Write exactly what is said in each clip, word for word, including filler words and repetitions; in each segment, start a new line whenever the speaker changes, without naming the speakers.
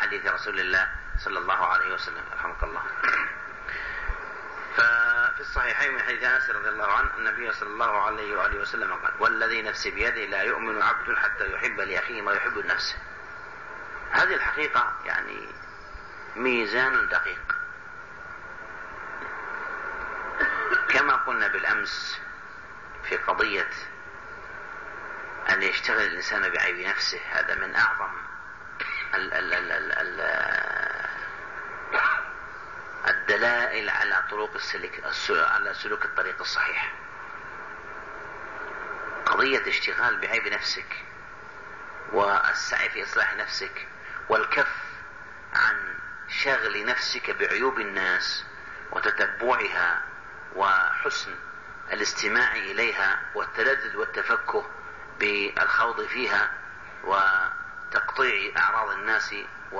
حديث رسول الله صلى الله عليه وسلم. رحمك الله. ففي الصحيحين من حديث أنس رضي الله عنه النبي صلى الله عليه وآله وسلم قال: والذي نفسي بيده لا يؤمن عبد حتى يحب لأخيه ما يحب لنفسه. هذه الحقيقة يعني ميزان دقيق. كما قلنا بالأمس في قضية أن يشتغل الإنسان بعيب نفسه، هذا من أعظم ال ال ال ال ال الدلائل على طرق السلك على سلوك الطريق الصحيح. قضية اشتغال بعيب نفسك والسعي في إصلاح نفسك والكف عن شغل نفسك بعيوب الناس وتتبعها وحسن الاستماع إليها والتلذذ والتفكه بالخوض فيها وتقطيع أعراض الناس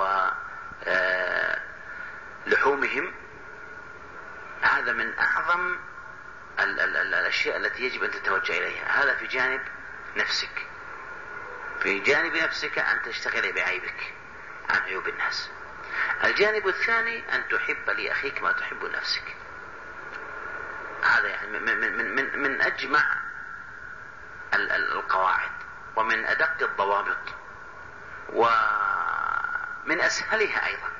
ولحومهم، هذا من أعظم ال ال ال الأشياء التي يجب أن تتوجه إليها. هذا في جانب نفسك. في جانب نفسك أن تشتغل بعيبك عن عيوب الناس. الجانب الثاني أن تحب لأخيك ما تحب لنفسك. هذا يعني من, من, من, من أجمع القواعد ومن أدق الضوابط ومن أسهلها أيضا.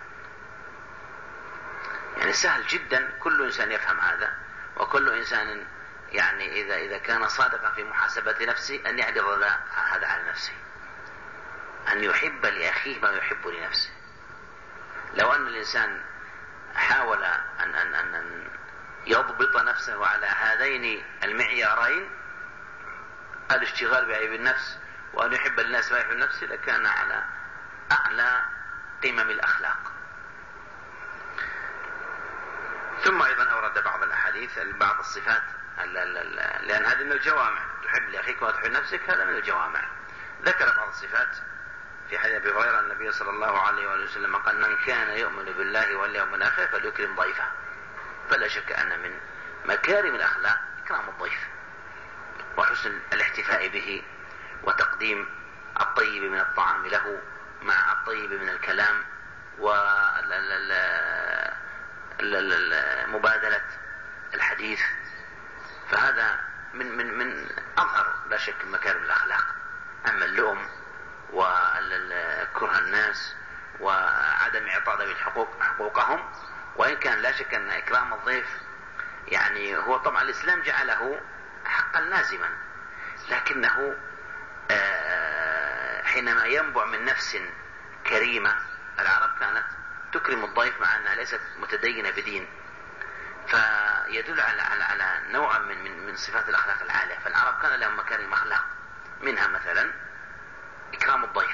يعني سهل جدا، كل إنسان يفهم هذا، وكل إنسان يعني إذا إذا كان صادقا في محاسبة نفسه أن يعرض هذا على نفسه، أن يحب لأخيه ما يحب لنفسه. لو أن الإنسان حاول أن أن أن يضبط نفسه على هذين المعيارين، الاشتغال بعيب النفس وأن يحب الناس ما يحب نفسه، لكان على أعلى قمم الأخلاق. ثم أيضا أورد بعض الأحاديث بعض الصفات، لأن هذه من الجوامع، تحب لأخيك وتحب نفسك، هذا من الجوامع. ذكر بعض الصفات في حديث أبي هريرة النبي صلى الله عليه وسلم قال: من كان يؤمن بالله واليوم الآخر فليكرم ضيفه. فلا شك أن من مكارم الأخلاق إكرام الضيف وحسن الاحتفاء به وتقديم الطيب من الطعام له مع الطيب من الكلام ومبادلة الحديث. فهذا من من من أظهر لا شك مكارم الأخلاق. أما اللؤم وكره الناس وعدم إعطاء ذوي الحقوق حقوقهم، وإن كان لا شك أن إكرام الضيف يعني هو طبعا الإسلام جعله حقا لازما، لكنه حينما ينبع من نفس كريمة. العرب كانت تكرم الضيف مع أنها ليست متدينة بدين، فيدل على على على نوع من من من صفات الأخلاق العالية. فالعرب كان لهم مكارم أخلاق، منها مثلا إكرام الضيف.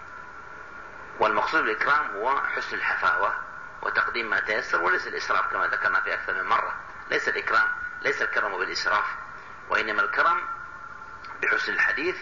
والمقصود بالإكرام هو حسن الحفاوة وتقديم ما تيسر، وليس الإسراف كما ذكرنا في أكثر من مرة. ليس الإكرام ليس الكرم بالإسراف، وإنما الكرم بحسن الحديث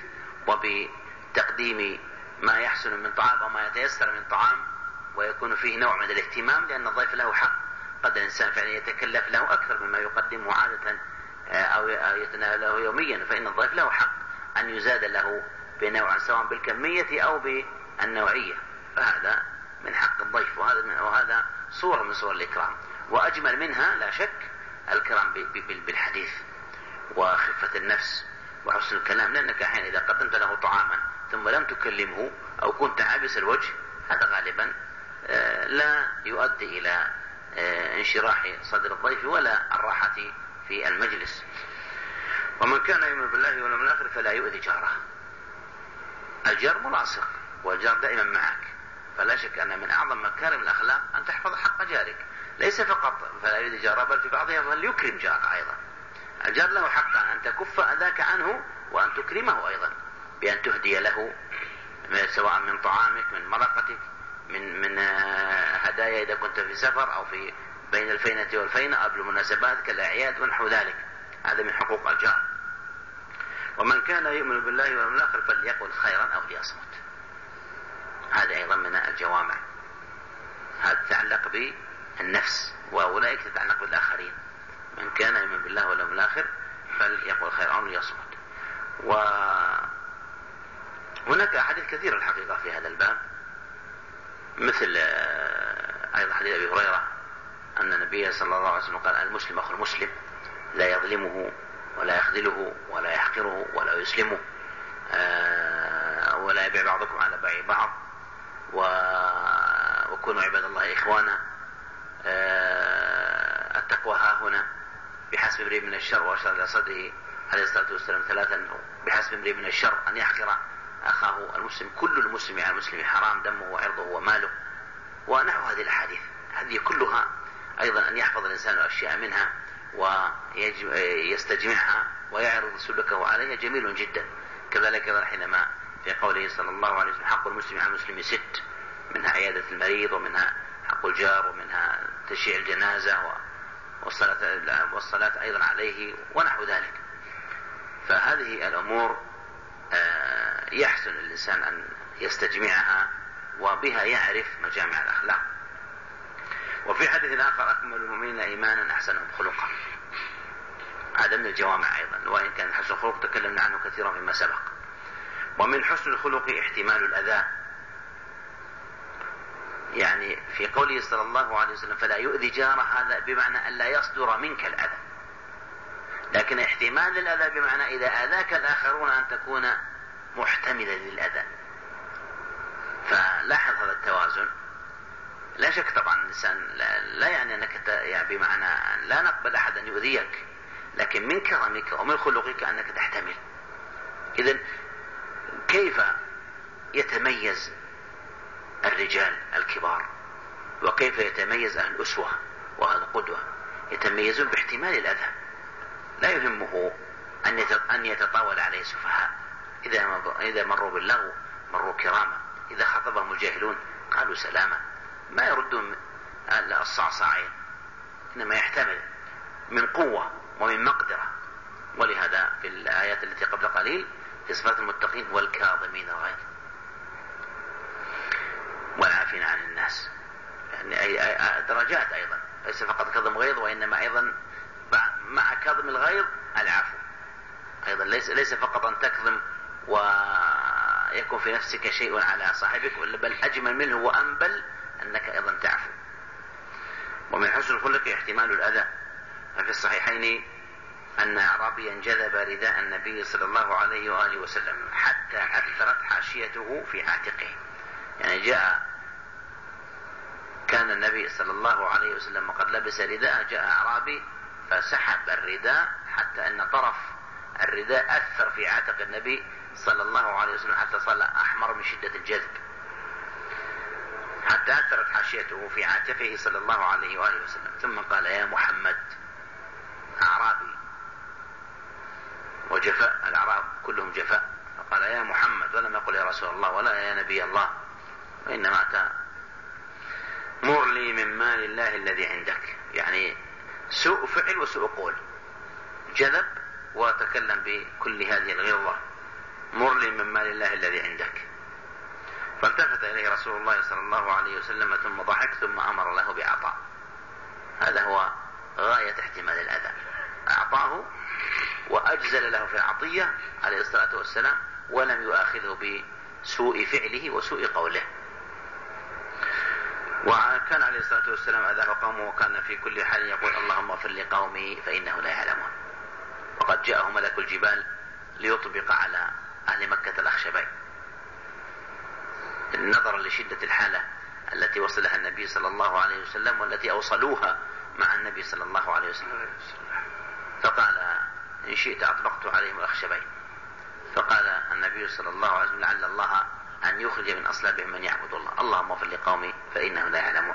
وبتقديم ما يحسن من طعام أو ما يتيسر من طعام، ويكون فيه نوع من الاهتمام، لأن الضيف له حق. قد الإنسان فعلا يتكلف له أكثر مما يقدمه عادة أو يتناوله يوميا، فإن الضيف له حق أن يزاد له بنوع سواء بالكمية أو بالنوعية. فهذا من حق الضيف، وهذا وهذا صورة من صور الإكرام. وأجمل منها لا شك الكرام بالحديث وخفة النفس وحسن الكلام، لأنك أحيانا إذا قدمت له طعاما ثم لم تكلمه أو كنت عابس الوجه، هذا غالبا لا يؤدي إلى انشراح صدر الضيف ولا الراحة في المجلس. ومن كان يؤمن بالله واليوم الآخر فلا يؤذي جاره. الجار ملاصق والجار دائما معك، فلا شك أن من أعظم مكارم الأخلاق أن تحفظ حق جارك، ليس فقط فلا يؤذي جاره، بل في بعضها فليكرم جاره أيضا. الجار له حق أن تكف أذاك عنه وأن تكرمه أيضا، بأن تهدي له سواء من طعامك، من مرقتك، من من هدايا إذا كنت في سفر أو في بين الفينة والفينة قبل المناسبات كالأعياد ونحو ذلك. هذا من حقوق الجار. ومن كان يؤمن بالله واليوم الآخر فليقل خيرا أو ليصمت. هذا أيضا من الجوامع. هذا تتعلق بالنفس، وأولئك تتعلق بالآخرين. من كان يؤمن بالله واليوم الآخر فليقل خيرا أو ليصمت. وهناك أحاديث كثيرة الحقيقة في هذا الباب، مثل أيضا حديث أبي هريرة أن النبي صلى الله عليه وسلم قال: المسلم أخو المسلم لا يظلمه ولا يخذله ولا يحقره ولا يسلمه ولا يبيع بعضكم على بيع بعض وكونوا عباد الله إخوانا. التقوى ها هنا، بحسب امرئ من الشر، وأشار إلى صدره عليه الصلاة والسلام ثلاثا: بحسب امرئ من الشر أن يحقر أخاه المسلم، كل المسلم على المسلم حرام دمه وعرضه وماله، ونحو هذه الأحاديث. هذه كلها أيضا أن يحفظ الإنسان أشياء منها ويستجمعها ويعرض سلوكه عليها جميل جدا. كذلك حينما في قوله صلى الله عليه وسلم: حق المسلم على المسلم ست، منها عيادة المريض، ومنها حق الجار، ومنها تشييع الجنازة، والصلاة, والصلاة أيضا عليه، ونحو ذلك. فهذه الأمور يحسن الإنسان أن يستجمعها، وبها يعرف مجامع الأخلاق. وفي حديث آخر: أكمل المؤمنين إيمانا أحسنهم خلقا. هذا من الجوامع أيضا، وإن كان حسن الخلق تكلمنا عنه كثيرا فيما سبق. ومن حسن الخلق احتمال الأذى، يعني في قوله صلى الله عليه وسلم: فلا يؤذي جاره، هذا بمعنى أن لا يصدر منك الأذى، لكن احتمال الأذى بمعنى إذا أذاك الآخرون أن تكون محتملا للأذى. فلاحظ هذا التوازن. لا شك طبعا الإنسان لا, لا يعني أنك يعني بمعنى لا نقبل أحد أن يؤذيك، لكن من كرمك ومن خلقك أنك تحتمل. إذن كيف يتميز الرجال الكبار، وكيف يتميز أهل الأسوة وأهل القدوة؟ يتميزون باحتمال الأذى، لا يهمه أن يتطاول عليه السفهاء. إذا مروا باللغو مروا كراما، إذا خطبهم الجاهلون قالوا سلاما، ما يردون الصعصاعين، إنما يحتمل من قوة ومن مقدرة. ولهذا في الآيات التي قبل قليل في صفات المتقين: والكاظمين الغيظ والعافين عن الناس. يعني أي درجات أيضا، ليس فقط كظم غيظ، وإنما أيضا مع كظم الغيظ العفو أيضا. ليس ليس فقط أن تكظم ويكون في نفسك شيء على صاحبك، بل أجمل منه وأنبل أنك أيضا تعفو. ومن حسن الخلق احتمال الأذى. في الصحيحين أن أعرابيا جذب رداء النبي صلى الله عليه وآله وسلم حتى أثرت حاشيته في عاتقه. يعني جاء كان النبي صلى الله عليه وسلم قد لبس رداء، جاء أعرابي فسحب الرداء حتى أن طرف الرداء أثر في عاتق النبي صلى الله عليه وسلم حتى صار أحمر من شدة الجذب، حتى أثرت حاشيته في عاتقه صلى الله عليه وآله وسلم. ثم قال: يا محمد. أعرابي، وجفاء الأعراب كلهم جفاء، فقال: يا محمد، ولم يقل يا رسول الله ولا يا نبي الله، وإنما أتى: مر لي من مال الله الذي عندك. يعني سوء فعل وسوء قول، جذب وتكلم بكل هذه الغلظة: مر لي من مال الله الذي عندك. فالتفت إليه رسول الله صلى الله عليه وسلم ثم ضحك، ثم أمر له بعطاء. هذا هو غاية احتمال الأذى، أعطاه وأجزل له في العطية عليه الصلاة والسلام، ولم يؤاخذه بسوء فعله وسوء قوله. وكان عليه الصلاة والسلام أذاه قومه، وكان في كل حال يقول: اللهم اغفر لقومي فإنه لا يعلمون. وقد جاءه ملك الجبال ليطبق على أهل مكة الأخشبين، نظرا لشدة الحالة التي وصلها النبي صلى الله عليه وسلم، والتي أوصلوها مع النبي صلى الله عليه وسلم. فقال: إن شئت أطبقت عليهم الأخشبين. فقال النبي صلى الله عليه وسلم: لعل الله أن يخرج من أصلابهم من يعبد الله، اللهم اغفر لقومي فإنهم لا يعلمون.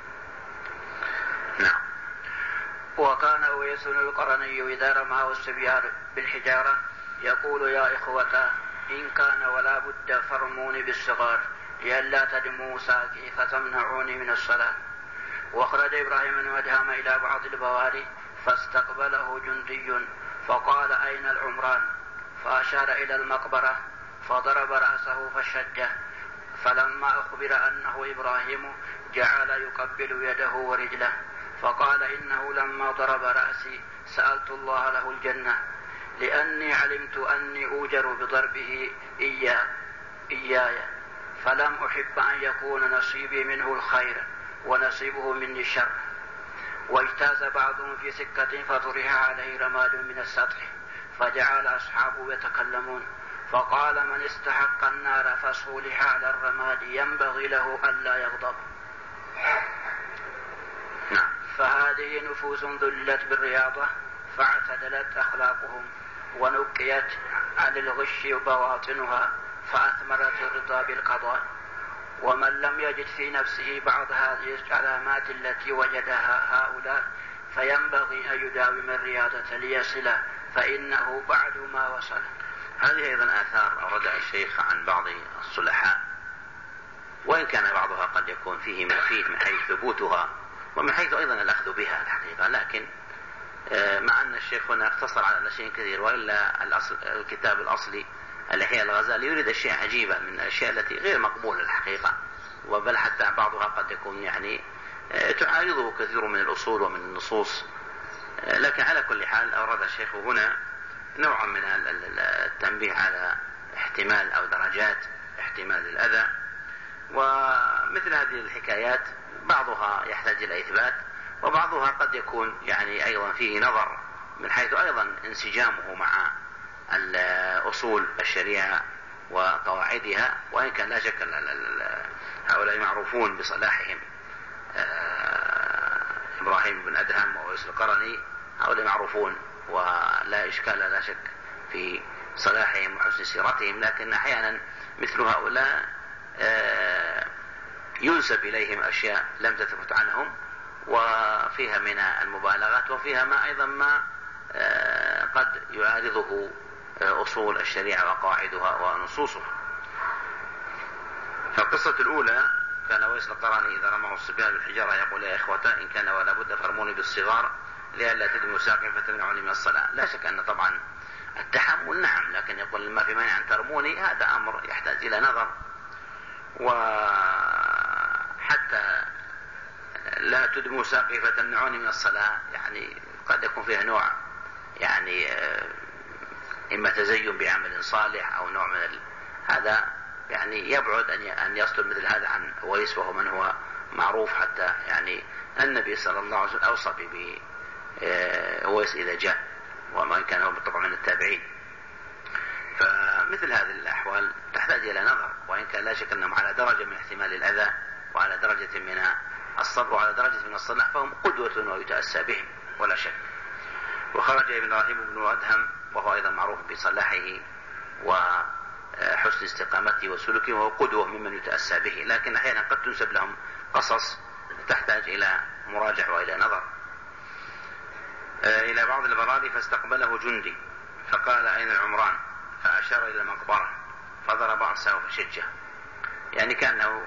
نعم.
وكان أويس القرني إذا رماه الصبيان بالحجارة يقول: يا إخوة، إن كان ولا بد فرموني بالصغار لئلا تدموا ساكي فتمنعوني من الصلاة. وخرج إبراهيم بن أدهم إلى بعض البواري فاستقبله جندي فقال: أين العمران؟ فأشار إلى المقبرة فضرب رأسه فشجه، فلما أخبر أنه إبراهيم جعل يقبل يده ورجله، فقال: إنه لما ضرب رأسي سألت الله له الجنة، لأني علمت أني أوجر بضربه إياه إياي، فلم أحب أن يكون نصيبي منه الخير ونصيبه مني الشر. واجتاز بعضهم في سكة فطرح عليه رماد من السطح فجعل أصحابه يتكلمون، فقال من استحق النار فصولح على الرماد ينبغي له ألا يغضب. فهذه نفوس ذلت بالرياضة فاعتدلت أخلاقهم ونقيت عن الغش بواطنها فأثمرت الرضا بالقضاء. ومن لم يجد في نفسه بعض هذه العلامات التي وجدها هؤلاء فينبغي أن يداوم الرياضة ليصل، فإنه بعد ما وصل.
هذه أيضا آثار أوردها الشيخ عن بعض الصلحاء، وإن كان بعضها قد يكون فيه ما فيه من حيث ثبوتها ومن حيث أيضا الأخذ بها الحقيقة، لكن مع أن الشيخ هنا اقتصر على شيء كثير، وإلا الأصل الكتاب الأصلي الإحياء الغزالي يريد أشياء عجيبة من الأشياء التي غير مقبولة الحقيقة، وبل حتى بعضها قد يكون يعني تعارضه كثير من الأصول ومن النصوص. لكن على كل حال أورد الشيخ هنا نوعا من التنبيه على احتمال أو درجات احتمال الأذى. ومثل هذه الحكايات بعضها يحتاج إلى إثبات، وبعضها قد يكون يعني أيضا فيه نظر من حيث أيضا انسجامه مع أصول الشريعة وقواعدها، وإن كان لا شك هؤلاء معروفون بصلاحهم. إبراهيم بن أدهم وأويس القرني هؤلاء معروفون ولا إشكال لا شك في صلاحهم وحسن سيرتهم، لكن أحيانا مثل هؤلاء ينسب إليهم أشياء لم تثبت عنهم، وفيها من المبالغات وفيها ما أيضا ما قد يعارضه أصول الشريعة وقواعدها ونصوصها. فالقصة الأولى كان أويس القرني إذا رماه الصبيان بالحجارة يقول يا إخوة إن كان ولا بد فارموني بالصغار لئلا تدموا ساقي فتمنعوني من الصلاة. لا شك أن طبعا التحمل نعم، لكن يقول ما في مانع أن ترموني هذا أمر يحتاج إلى نظر. وحتى لا تدموا ساقي فتمنعوني من الصلاة يعني قد يكون فيها نوع يعني إما تزين بعمل صالح أو نوع من ال... هذا يعني يبعد أن يصدر مثل هذا عن أويس، وهو من هو معروف حتى يعني النبي صلى الله عليه وسلم أوصى بأويس إذا جاء، وما كان هو بالطبع من التابعين. فمثل هذه الأحوال تحتاج إلى نظر، وإن كان لا شك أنهم على درجة من احتمال الأذى وعلى درجة من الصبر وعلى درجة من الصلاح، فهم قدوة ويتأسى بهم ولا شك. وخرج إبراهيم بن أدهم وهو أيضا معروف بصلاحه وحسن استقامته وسلوكه، وهو قدوة ممن يتأسى به، لكن أحيانا قد تنسب لهم قصص تحتاج إلى مراجع وإلى نظر. إلى بعض البراري فاستقبله جندي فقال أين العمران؟ فأشار إلى المقبرة فضرب رأسه فشجه، يعني كأنه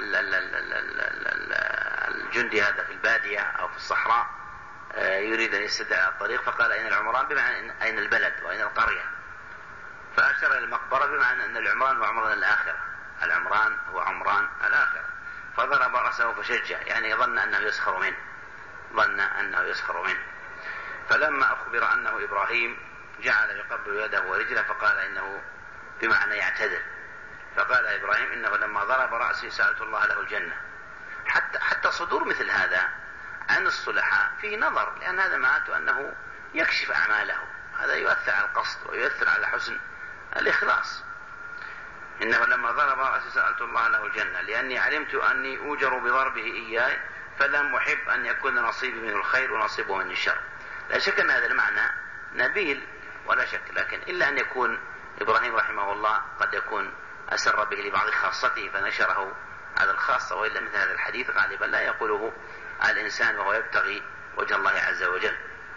الجندي هذا في البادية أو في الصحراء يريد أن يستدعي الطريق، فقال أين العمران بمعنى أين البلد وأين القرية، فأشار إلى المقبرة بمعنى أن العمران هو عمران الآخرة، العمران هو عمران الآخرة، فضرب رأسه فشجه، يعني ظن أنه يسخر منه ظن أنه يسخر منه. فلما أخبر أنه إبراهيم جعل يقبل يده ورجله فقال إنه بمعنى يعتذر، فقال إبراهيم إنه لما ضرب رأسي سألت الله له الجنة. حتى حتى صدور مثل هذا عن الصلحاء فيه نظر، لأن هذا معناته أنه يكشف أعماله، هذا يؤثر على القصد ويؤثر على حسن الإخلاص. إنه لما ضرب رأسي سألت الله له الجنة لأني علمت أني أوجر بضربه إياي فلم أحب أن يكون نصيبي من الخير ونصيبه من الشر. لا شك أن هذا المعنى نبيل ولا شك، لكن إلا أن يكون إبراهيم رحمه الله قد يكون أسر به لبعض خاصته فنشره على الخاصة، وإلا مثل هذا الحديث غالبا لا يقوله الإنسان وهو يبتغي وجه الله عز وجل.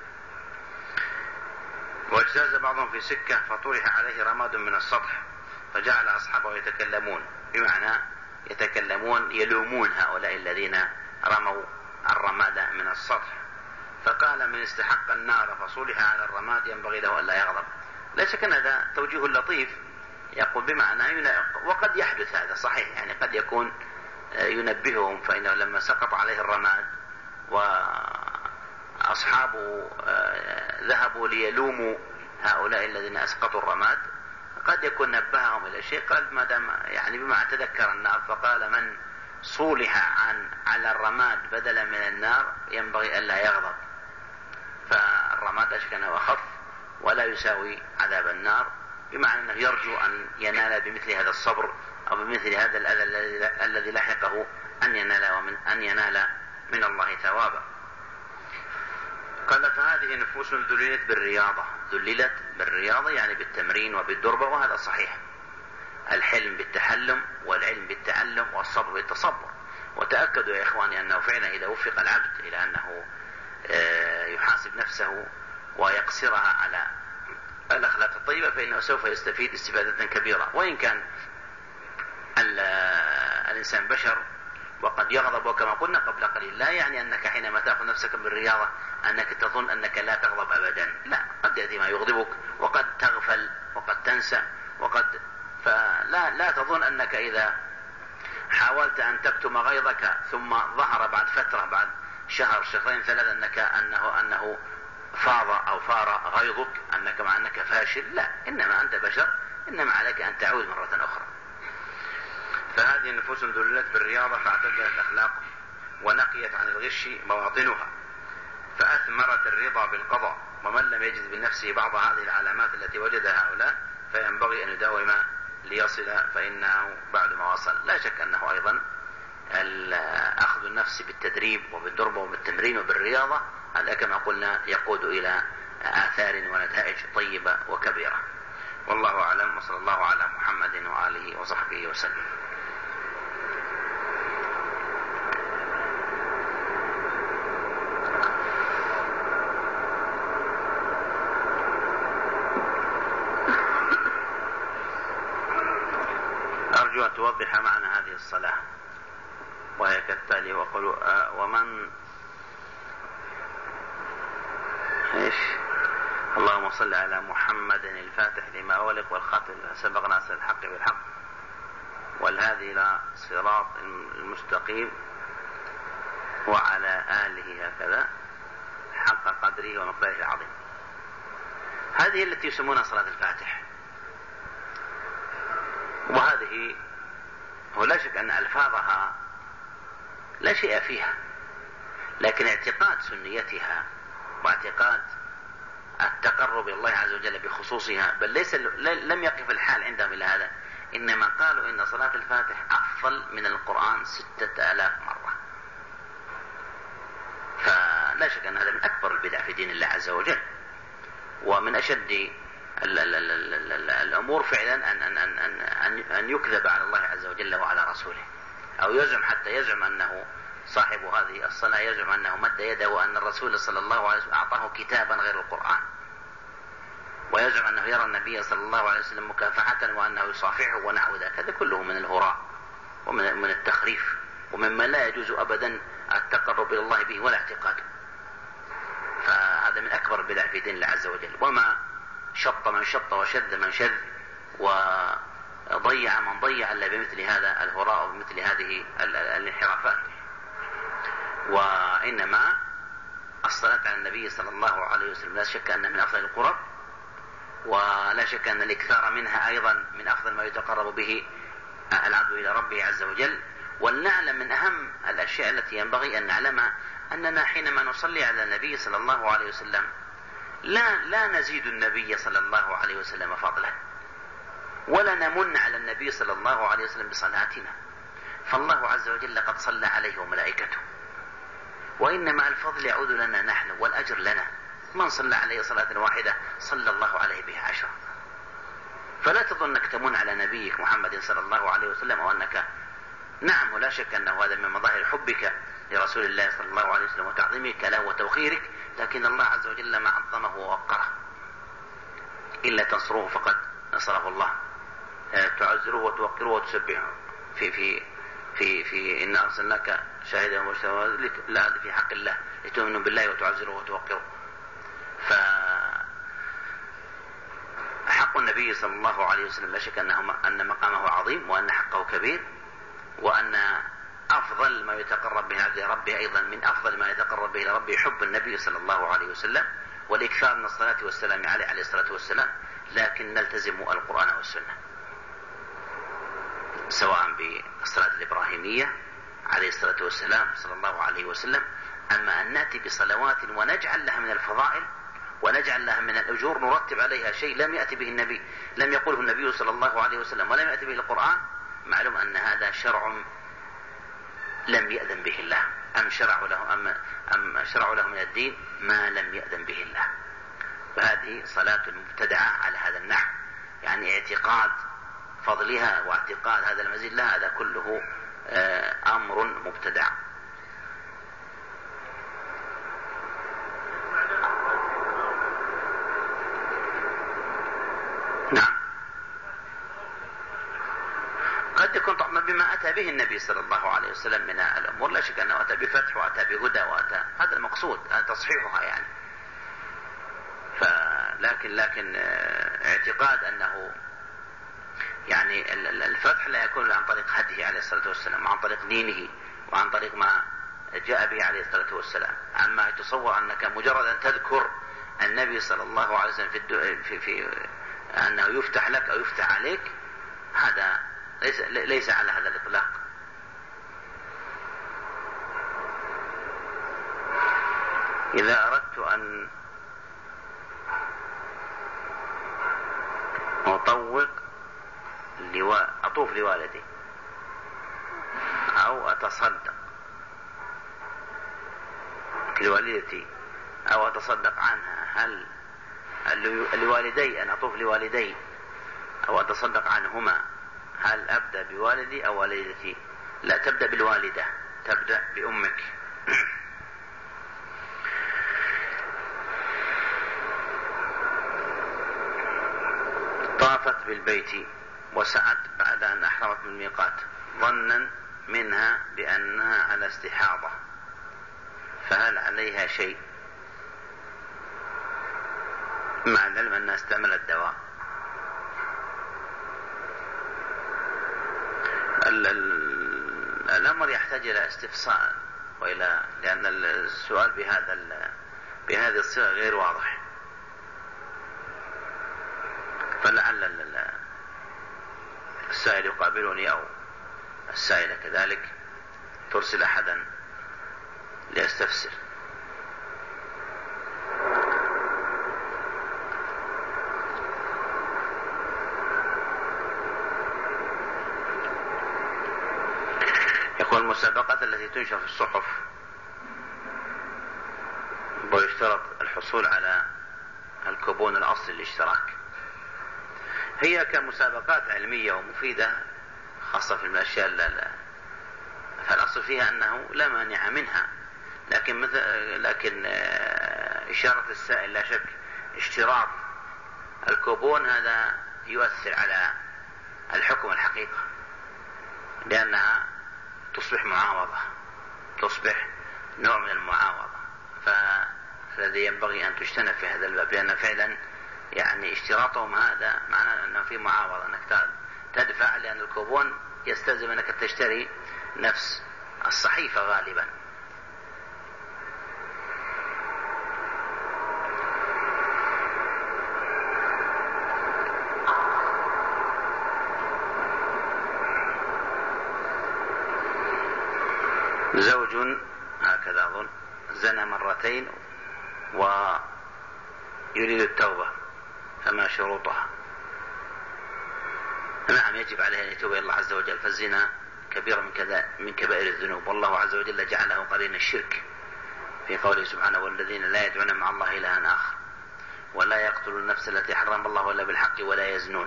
واجتاز بعضهم في سكة فطرح عليه رماد من السطح فجعل أصحابه يتكلمون، بمعنى يتكلمون يلومون هؤلاء الذين رموا الرماد من السطح، فقال من استحق النار فصلح على الرماد ينبغي له ألا يغضب. لا شك أن هذا توجيه لطيف، يقول بمعنى وقد يحدث هذا صحيح، يعني قد يكون ينبههم، فإنه لما سقط عليه الرماد وأصحابه ذهبوا ليلوموا هؤلاء الذين أسقطوا الرماد قد يكون نبههم إلى شيء، قال ما دام يعني بما تذكر النار فقال من صولح عن على الرماد بدلا من النار ينبغي ألا يغضب. فالرماد أشكن وخف ولا يساوي عذاب النار، بمعنى أنه يرجو أن ينال بمثل هذا الصبر أو بمثل هذا الأذى الذي لحقه أن ينال ومن أن ينال من الله ثوابا. قال فهذه نفوس ذللت بالرياضة، ذللت بالرياضة يعني بالتمرين وبالدربة، وهذا صحيح. الحلم بالتحلم والعلم بالتعلم والصبر بالتصبر. وتأكدوا يا إخواني أنه فعلا إذا وفق العبد إلى أنه يحاسب نفسه ويقصرها على الأخلاق الطيبة فإنه سوف يستفيد استفادة كبيرة. وإن كان الإنسان بشر وقد يغضب، وكما قلنا قبل قليل لا يعني أنك حينما تأخذ نفسك بالرياضة أنك تظن أنك لا تغضب أبدا، لا، قد يأتي ما يغضبك وقد تغفل وقد تنسى وقد فلا لا تظن أنك إذا حاولت أن تكتم غيظك ثم ظهر بعد فترة بعد شهر شهرين ثلاثة أنك أنه أنه فاض أو فار غيظك أنك مع أنك فاشل، لا، إنما أنت بشر، إنما عليك أن تعود مرة أخرى. فهذه النفوس ذللت بالرياضة فاعتدلت الأخلاق ونقيت عن الغش مواطنها، فأثمرت الرضا بالقضاء. ومن لم يجد بنفسه بعض هذه العلامات التي وجدها هؤلاء فينبغي أن يداوم ليصل، فإنه بعد ما وصل. لا شك أنه أيضا أخذ النفس بالتدريب وبالدربة وبالتمرين وبالرياضة هذا كما قلنا يقود إلى آثار ونتائج طيبة وكبيرة. والله أعلم، وصلى الله على محمد وآله وصحبه وسلم. أرجو أن توضح معنى هذه الصلاة، وهي كالتالي: وقلوا آه ومن إيش اللهم صل على محمد الفاتح لما أغلق والخاتم لما سبق ناصر الحق بالحق والهادي إلى صراط المستقيم وعلى آله هكذا حق قدره ومقداره العظيم. هذه التي يسمونها صلاة الفاتح، وهذه ولا شك أن ألفاظها لا شيء فيها، لكن اعتقاد سنيتها واعتقاد التقرب إلى الله عز وجل بخصوصها، بل ليس لم يقف الحال عندهم إلى هذا، إنما قالوا إن صلاة الفاتح أفضل من القرآن ستة آلاف مرة. فلا شك أن هذا من أكبر البدع في دين الله عز وجل، ومن أشد الأمور فعلا أن, أن, أن, أن, أن يكذب على الله عز وجل وعلى رسوله، أو يزعم حتى يزعم أنه صاحب هذه الصلاة يزعم أنه مد يده وأن الرسول صلى الله عليه وسلم أعطاه كتابا غير القرآن، ويزعم أنه يرى النبي صلى الله عليه وسلم مكافحة وأنه يصافحه ونحو ذلك. هذا كله من الهراء ومن من التخريف ومما لا يجوز أبدا التقرب إلى الله به ولا اعتقاده. فهذا من أكبر البدع في دين الله عز وجل. وما شط من شط وشذ من شذ وضيع من ضيع إلا بمثل هذا الهراء وبمثل هذه الانحرافات. وإنما الصلاة على النبي صلى الله عليه وسلم لا شك أن من أفضل القرب، ولا شك أن الإكثار منها أيضا من أفضل ما يتقرب به العبد إلى ربه عز وجل. ولنعلم من أهم الأشياء التي ينبغي أن نعلمها أننا حينما نصلي على النبي صلى الله عليه وسلم لا لا نزيد النبي صلى الله عليه وسلم فضلا، ولا نمن على النبي صلى الله عليه وسلم بصلاتنا، فالله عز وجل قد صلى عليه وملائكته، وإنما الفضل يعود لنا نحن والأجر لنا. من صلى عليه صلاة واحدة صلى الله عليه بها عشرة. فلا تظن أنك تمن على نبيك محمد صلى الله عليه وسلم وأنك نعم، ولا شك أنه هذا من مظاهر حبك لرسول الله صلى الله عليه وسلم وتعظيمك له وتوقيرك، لكن الله عز وجل ما عظمه ووقره. إلا تنصروه فقد نصره الله، تعزروه وتوقروه وتسبحه في في في في إن أرسلناك شاهدا ومبشرا لا في حق الله لتؤمنوا بالله وتعزروه وتوقروه. فحق النبي صلى الله عليه وسلم لا شك أنه أن مقامه عظيم وأن حقه كبير، وأن أفضل ما يتقرب به إلى ربه أيضا من أفضل ما يتقرب به إلى ربه حب النبي صلى الله عليه وسلم والإكثار من الصلاة والسلام عليه عليه الصلاة والسلام. لكن نلتزم القرآن والسنة، سواء بالصلاة الإبراهيمية عليه الصلاة والسلام صلى الله عليه وسلم. أما أن نأتي بصلوات ونجعل لها من الفضائل ونجعل لها من الأجور نرتب عليها شيء لم يأتي به النبي، لم يقوله النبي صلى الله عليه وسلم ولم يأتي به القرآن، معلوم أن هذا شرع لم يأذن به الله، أم شرع له أم أم شرع له من الدين ما لم يأذن به الله. فهذه صلاة مبتدعة على هذا النحو، يعني اعتقاد فضلها واعتقاد هذا المزيد لها، هذا كله أمر مبتدع. نعم، قد يكون طبعا بما أتى به النبي صلى الله عليه وسلم من الأمور، لا شك أنه أتى بفتح وأتى بهدى وأتى، هذا المقصود تصحيحها يعني. فلكن لكن اعتقاد أنه يعني الفتح لا يكون عن طريق هديه عليه الصلاة والسلام وعن طريق دينه وعن طريق ما جاء به عليه الصلاة والسلام. أما تصور أنك مجرد أن تذكر النبي صلى الله عليه وسلم في, في, في أنه يفتح لك أو يفتح عليك، هذا ليس, ليس على هذا الإطلاق. إذا أردت أن أطوق لو... أطوف لوالدي أو أتصدق لوالدتي أو أتصدق عنها، هل الوالدي أن أطوف لوالدي أو أتصدق عنهما هل أبدأ بوالدي أو والدتي؟ لا، تبدأ بالوالدة، تبدأ بأمك. طافت بالبيت وسعت بعد أن أحرمت من الميقات ظنا منها بأنها على استحاضة، فهل عليها شيء مع العلم أنها استعملت دواء؟ الأمر يحتاج إلى استفسار وإلى، لأن السؤال بهذا بهذه الصيغة غير واضح، فلعل السائل يقابلني أو السائلة كذلك ترسل أحدا ليستفسر. يقول المسابقات التي تنشر في الصحف ويشترط الحصول على الكوبون الأصلي للاشتراك، هي كمسابقات علمية ومفيدة خاصة في الأشياء لا فالأصل فيها أنه لا مانع منها، لكن مثل لكن إشارة السائل لا شك اشتراط الكوبون هذا يؤثر على الحكم الحقيقة، لأنها تصبح معاوضة، تصبح نوع من المعاوضة، فالذي ينبغي أن تجتنب في هذا الباب، لأن فعلا يعني اشتراطهم هذا معناه أنه في معاوضة، أنك تدفع، لأن الكوبون يستلزم أنك تشتري نفس الصحيفة غالبا. زوج هكذا أظن زنى مرتين ويريد التوبة، فما شروطها؟ نعم، يجب عليه أن يتوب إلى الله عز وجل، فالزنا كبيرة من كذا من كبائر الذنوب، والله عز وجل جعله قرين الشرك في قوله سبحانه: والذين لا يدعون مع الله إلها آخر ولا يقتلون النفس التي حرم الله إلا بالحق ولا يزنون.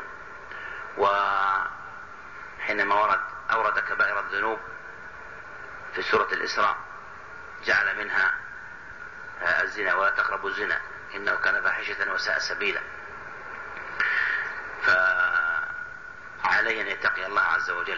وحينما ورد أورد كبائر الذنوب في سورة الإسراء جعل منها الزنا: ولا تقربوا الزنا إنه كان فاحشة وساء سبيلا. فعليه أن يتقي الله عز وجل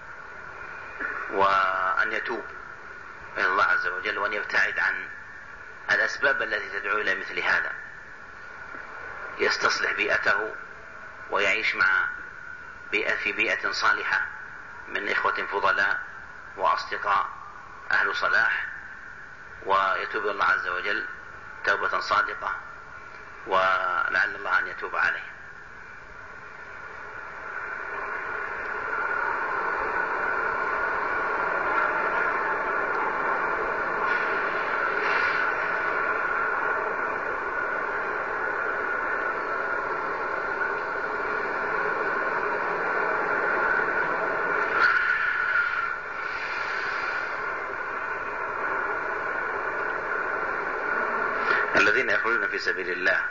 وأن يتوب إلى الله عز وجل، وأن يبتعد عن الأسباب التي تدعو إلى مثل هذا، يستصلح بيئته ويعيش مع بيئة في بيئة صالحة من إخوة فضلاء وأصدقاء أهل صلاح، ويتوب الله عز وجل توبة صادقة، ولعل الله أن يتوب عليه. يخرجون في سبيل الله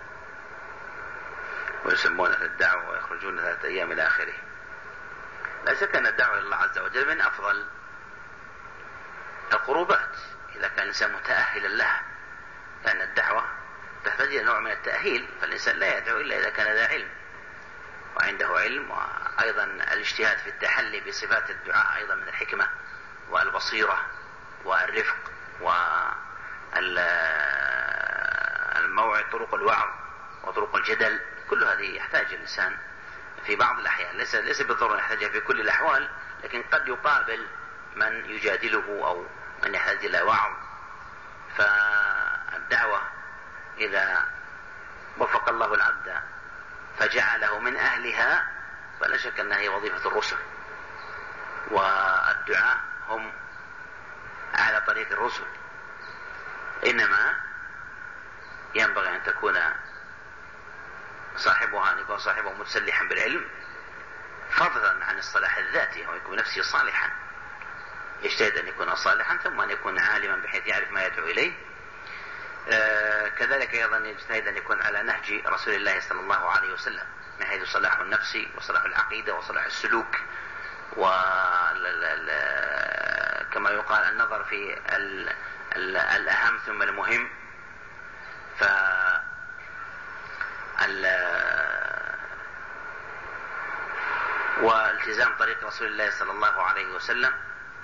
ويسمون الدعوة ويخرجون ثلاثة أيام إلى آخره. لا شك أن الدعوة إلى الله عز وجل من أفضل القربات إذا كان الإنسان متأهلا لها، لأن الدعوة تحتاج إلى نوع من التأهيل، فالإنسان لا يدعو إلا إذا كان ذا علم وعنده علم، وأيضا الاجتهاد في التحلي بصفات الدعاء أيضا من الحكمة والبصيرة والرفق والموعظ، طرق الوعظ وطرق الجدل، كل هذه يحتاج الإنسان في بعض الأحيان، ليس ليس بالضرورة يحتاجها في كل الأحوال، لكن قد يقابل من يجادله أو من يحتاج إلى وعظ. فالدعوة إذا وفق الله العبد فجعله من أهلها فلا شك أنها هي وظيفة الرسل، والدعاء هم على طريق الرسل، إنما ينبغي أن تكون صاحبها أن يكون صاحبه متسلحا بالعلم فضلا عن الصلاح الذاتي، ويكون نفسه صالحا، يجتهد أن يكون صالحا ثم أن يكون عالما بحيث يعرف ما يدعو إليه. آه كذلك أيضا يجتهد أن يكون على نهج رسول الله صلى الله عليه وسلم من حيث صلاح النفس وصلاح العقيدة وصلاح السلوك، وكما يقال النظر في ال ال الأهم ثم المهم. ف والتزام طريق رسول الله صلى الله عليه وسلم،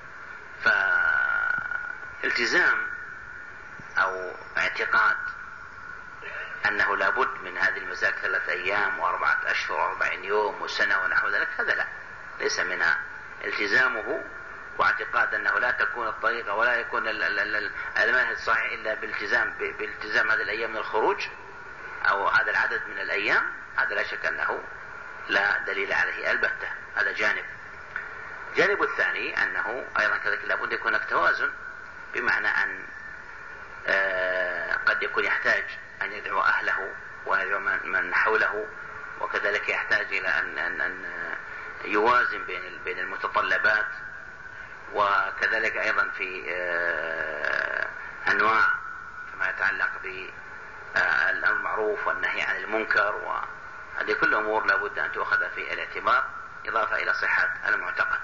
فالتزام أو اعتقاد أنه لابد من هذه المساك ثلاثة أيام وأربعة أشهر وأربعين يوم وسنة ونحو ذلك، هذا لا، ليس منها. التزامه واعتقاد أنه لا تكون الطريقة ولا يكون المنهج الصحيح إلا بالتزام بالتزام هذه الأيام من الخروج أو هذا العدد من الأيام، هذا لا شك أنه لا دليل عليه البتة. هذا جانب. جانب الثاني أنه أيضا كذلك لابد يكون هناك توازن، بمعنى أن آه قد يكون يحتاج أن يدعو أهله ويدعو من حوله، وكذلك يحتاج إلى أن, أن, أن يوازن بين بين المتطلبات، وكذلك أيضا في آه أنواع فيما يتعلق بالأمر المعروف والنهي عن المنكر، وهذه كل أمور لابد أن تؤخذ في الاعتبار، إضافة إلى صحة المعتقد.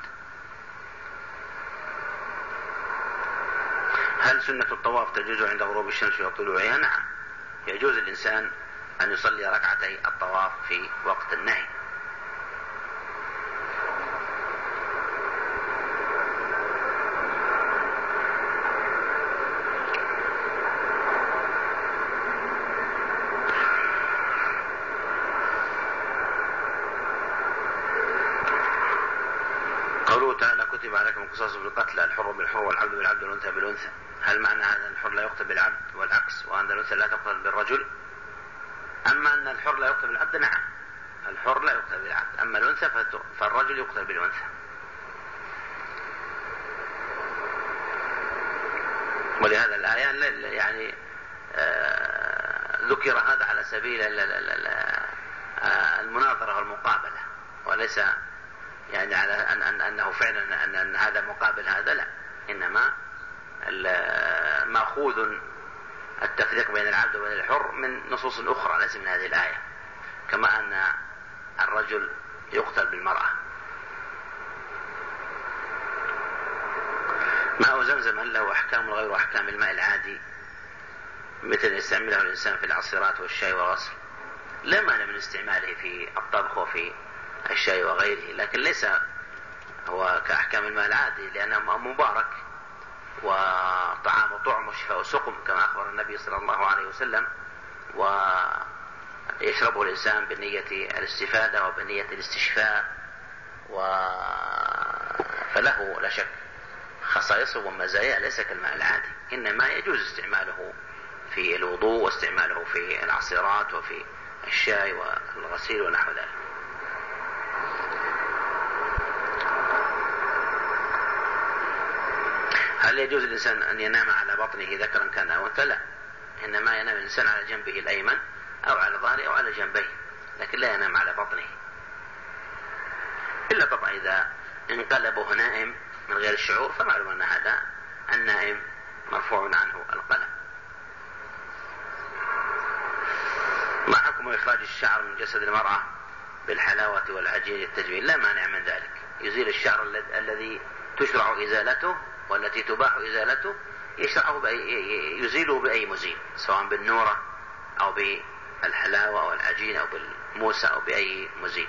هل سنة الطواف تجوز عند غروب الشمس وطلوعها؟ نعم، يجوز الإنسان أن يصلي ركعتي الطواف في وقت النهي. قوله تعالى كتب عليكم القصاص بالقتلى الحر بالحر والعبد بالعبد والأنثى بالأنثى، هل معنى هذا الحر لا يقتل بالعبد والعكس وأن الأنثى لا تقتل بالرجل؟ أما أن الحر لا يقتل بالعبد، نعم الحر لا يقتل بالعبد، أما الأنثى فالرجل يقتل بالأنثى. ولهذا الآية يعني آه ذكر هذا على سبيل المناظرة والمقابلة، وليس يعني على أن أن أنه فعلا أن, أن هذا مقابل هذا، لا، إنما مأخوذ التفريق بين العبد وبين الحر من نصوص أخرى ليس من هذه الآية، كما أن الرجل يقتل بالمرأة. ماء زمزم هل له أحكام غير أحكام الماء العادي مثل يستعمله الإنسان في العصيرات والشاي والغسل؟ لا مانع من استعماله في الطبخ وفي الشاي وغيره، لكن ليس هو كأحكام الماء العادي، لأنه مبارك وطعام طعم وشفاء سقم كما أخبر النبي صلى الله عليه وسلم، ويشربه الإنسان بنية الاستفادة وبنية الاستشفاء، فله لا شك خصائصه ومزايا ليس كالماء العادي، إنما يجوز استعماله في الوضوء واستعماله في العصيرات وفي الشاي والغسيل ونحو ذلك. هل يجوز الإنسان أن ينام على بطنه ذكرا كان أو أنثى؟ لا، إنما ينام الإنسان على جنبه الأيمن أو على ظهره أو على جنبيه، لكن لا ينام على بطنه، إلا طبعا إذا انقلبه نائم من غير الشعور، فمعلوم أن هذا النائم مرفوع عنه القلم. إخراج الشعر من جسد المرأة بالحلاوة والعجين التجميل لا مانع من ذلك، يزيل الشعر الذي تشرع إزالته والتي تباح إزالته، يشرعه يزيله بأي مزيل، سواء بالنورة أو بالحلاوة أو العجين أو بالموسى أو بأي مزيل.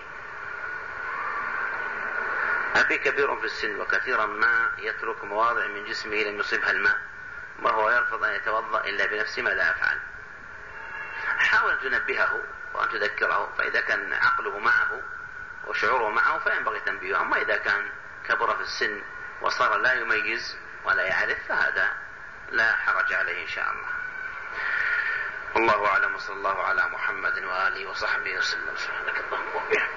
أبي كبير في السن وكثيرا ما يترك مواضع من جسمه لم يصبها الماء وهو يرفض أن يتوضأ إلا بنفسه، ماذا أفعل؟ حاول أن تنبهه وأن تذكره، فإذا كان عقله معه وشعوره معه فينبغي تنبيهه، أما إذا كان كبر في السن وصار لا يميز ولا يعرف فهذا لا حرج عليه إن شاء الله. والله أعلم، وصلى الله على محمد وآله وصحبه وسلم. سبحانك اللهم وبحمدك.